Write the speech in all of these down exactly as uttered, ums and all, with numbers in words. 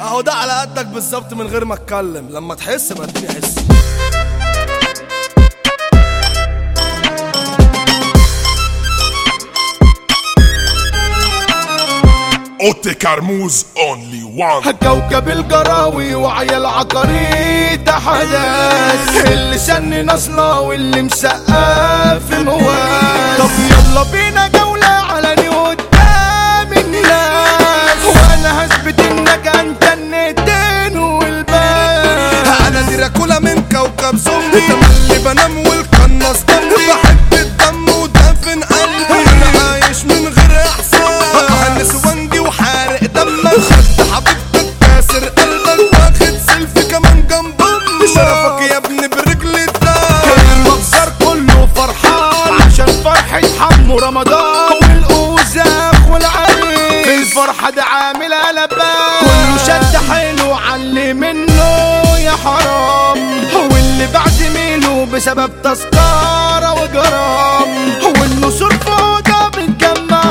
اهو ده على قدك بالظبط من غير ما اتكلم، لما تحس ما اديني حس. اوتي كرموز اونلي وان. كوكب الجراوي وعيال عقاريد حدث، اللي سن نصلة واللي مسقف في موال. طب يلا بينا جولة علني قدام الناس، وانا هثبت انك انت النتين والباس. انا دراكولا من كوكب زومبي، تملي بنام والقناص دمي، بحب الدم ودافن قلبي، انا عايش من غير احساس. انا سوانجي وحارق دمك، خدت حبيبتك كاسر قلبك، واخد سيلفي كمان جنب امك، شرفك يا ابني برجل الدار. المجزر كله فرحان عشان فرحة حمو رمضان، والأوزاخ والعريس في الفرحة ده عامل قلبان. كله شد حيله علي منه يا حرام، واللي بعد زميله بسبب تذكرة وجرام، والنسور فوضى بتجمع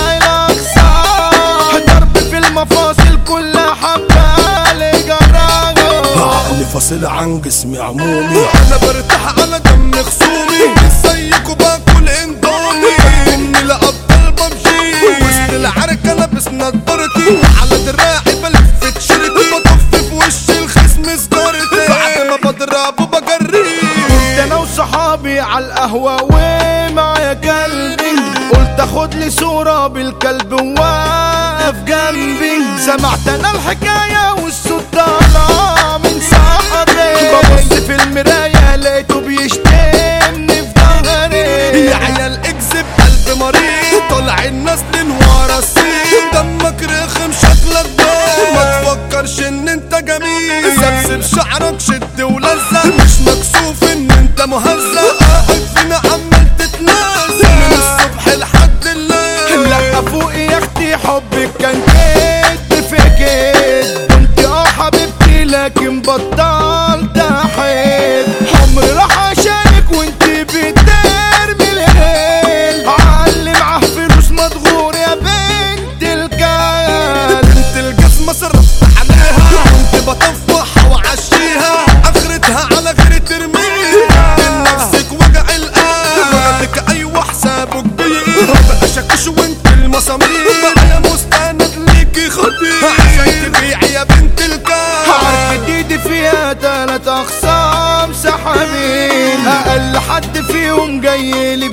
الأغصان، ضرب في المفاصل كلها حبة لجرام. عقلي فاصل عن جسمي عمومي، انا برتاح على دم خصومي، مش زيكوا باكل اندومي، مني لابطال بمشي وسط العركة لابس نضارتي، على دراعي بلف تشيرتي، بطف في وش الخصم سجارتي، بعد ما بضربه بجري. كنت انا وصحابي على القهوة ومعايا كلبي، قلت اخد لي صورة بالكلب وواقف جنبي، سمعت انا الحكاية والصوت طالع من صاحبي، ببص في المراية لقيته بيشتمني في ظهري. يا عيال اكذب قلب مريض، طالع الناس من ورا السيد، دمك رخم شكلك ضايع، ما تفكرش ان انت جميل، سبسب شعرك شد ولزق، مش مكسوف ان انت مهزق، قاعد فينا عمال تتنازل من الصبح لحد الليل. لا فوقي يا اختي حبك كان كدب في كدب، كنت اه حبيبتي لكن بطلت احب، عمري راح عشانك وانت بترمي الهيل، علي معاه فلوس مدغور يا بنت الكلب. بنت الجزمة صرفت عليها، كنت بطفحها وعشيها، اخرتها على غير ترميها، من نفسك وجع القلب، وقتك ايوه حسابه كبير، بقى شاكوش وانت المسامير، معايا مستند ليكي خطير، عشان تبيعي يا بنت الكلب. عركة ايدي فيها تلات اخصام سحابين، اقل حد فيهم جاي لي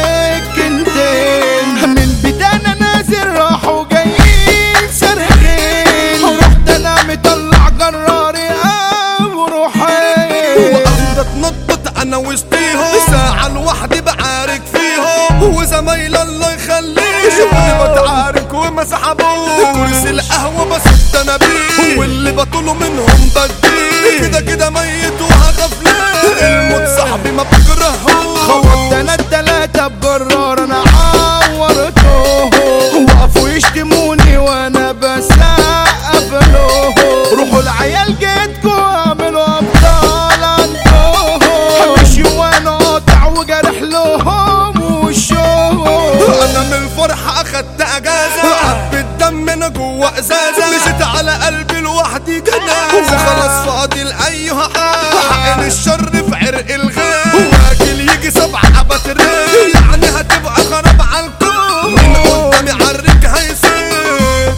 بسكنتين، من بدانا نازل راحوا جايين سارقين، رحت انا مطلع جراري ام روحين، وقفت اتنطط انا وسطيهم، ساعة لوحدي بعارك فيهم، وزمايلي الله يخليهم، شوفوني بتعارك وما سحبوش، كرسي القهوة بس انا بيه، واللي بطوله منهم بديه، كده كده ميت وهخاف ليه، الموت صاحبي ما بكرهوش. خبطت انا التلاتة بجرار انا عورته، وقفوا يشتموني وانا بسقف له، روحوا العيال جيتكوا اعملوا ابطال عندهم، مشيوا وانا قاطع وجرح لهم وشهم. انا من الفرحة اخدت اجازة، عب الدم انا جوا ازازة، مشيت على قلبي لوحدي جنازة، خلاص فاضي لايها حاجة، حقن الشر في عرق الغاب، واجل يجي سبعة باترين، يعني هتبقى خراب عالكون، من قدامي عالريك هيسيب.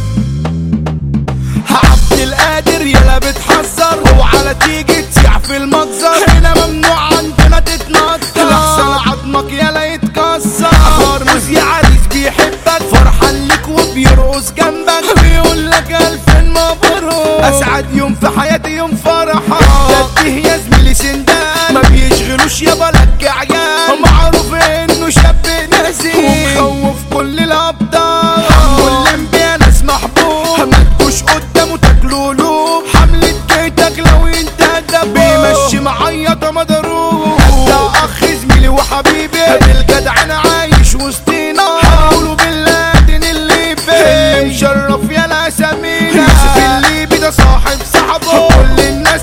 عبد القادر يلا بتحذر، وعلى تيجي تسيح في المجزر، هنا ممنوع عندنا تتنطر، لحسن عظمك يلا يتكسر، موزي عريس بيحبك فرحان ليك وبيرقص جنبك، بيقولك الف مبروك، اسعد يوم في حياتي يوم فرحة، تديه يا زميلي سندان، ما بيشغلوش يابا لك عيال، معروف انه شاب ناسي ومخوف كل الابطال، واللمبي ناس محبوب، ما تجوش قدامه تاكلوا له، حملة جيتك لو انت دبوب، بيمشي معيطة مضروب، انت اخ زميلي وحبيبي، بالجدع انا عايش وسطينا، هنقولوا باللادن اللي فيه، اللي مشرف يا الاسامينا، يوسف الليبي ده صاحب صاحبه، كل الناس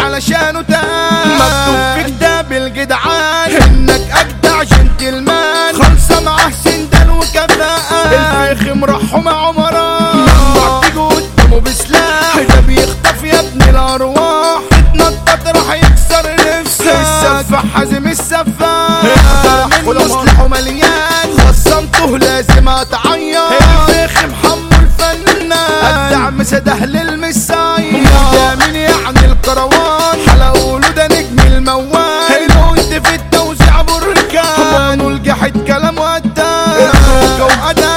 علشانه تاني. مكتوب في كتاب الجدعان انك اجدع جنتلمان، خلصة معاه سندان وكفاءة. الفخم رحم عمران ممنوع تيجي قدامه بسلاح، ده بيخطف يا ابن الارواح، اتنطط راح يكسر نفسك. السفاح حازم السفاح منه سلاحه مليان، خصمته لازم اتعين. الفخم حمو الفنان الدعم سده للمسايا، ده مين يعني الكروان حلقوله ده نجم الموال. الوقت في التوزيع بركان، منو الجحد كلام ودان، الفوكة وأداء